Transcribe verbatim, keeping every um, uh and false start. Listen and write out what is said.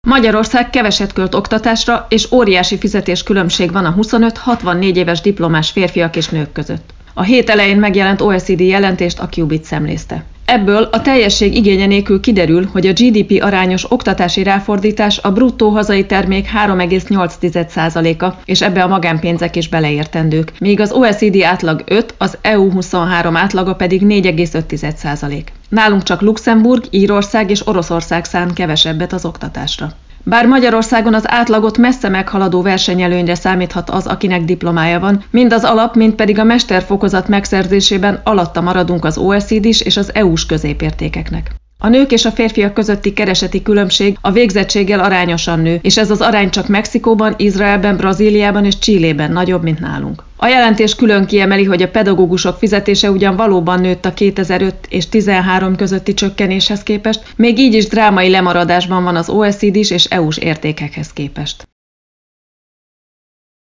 Magyarország keveset költ oktatásra, és óriási fizetéskülönbség van a huszonöt-hatvannégy éves diplomás férfiak és nők között. A hét elején megjelent o e cé dé jelentést a Qubit szemlézte. Ebből a teljesség igénye nélkül kiderül, hogy a gé dé pé arányos oktatási ráfordítás a bruttó hazai termék három egész nyolc százaléka, és ebbe a magánpénzek is beleértendők, míg az o e cé dé átlag öt, az é u huszonhárom átlaga pedig négy egész öt százalék. Nálunk csak Luxemburg, Írország és Oroszország szán kevesebbet az oktatásra. Bár Magyarországon az átlagot messze meghaladó versenyelőnyre számíthat az, akinek diplomája van, mind az alap, mind pedig a mesterfokozat megszerzésében alatta maradunk az o e cé dés és az é u-s középértékeknek. A nők és a férfiak közötti kereseti különbség a végzettséggel arányosan nő, és ez az arány csak Mexikóban, Izraelben, Brazíliában és Chilében nagyobb, mint nálunk. A jelentés külön kiemeli, hogy a pedagógusok fizetése ugyan valóban nőtt a kétezer-öt és tizenhárom közötti csökkenéshez képest, még így is drámai lemaradásban van az o e cé dés és é u-s értékekhez képest.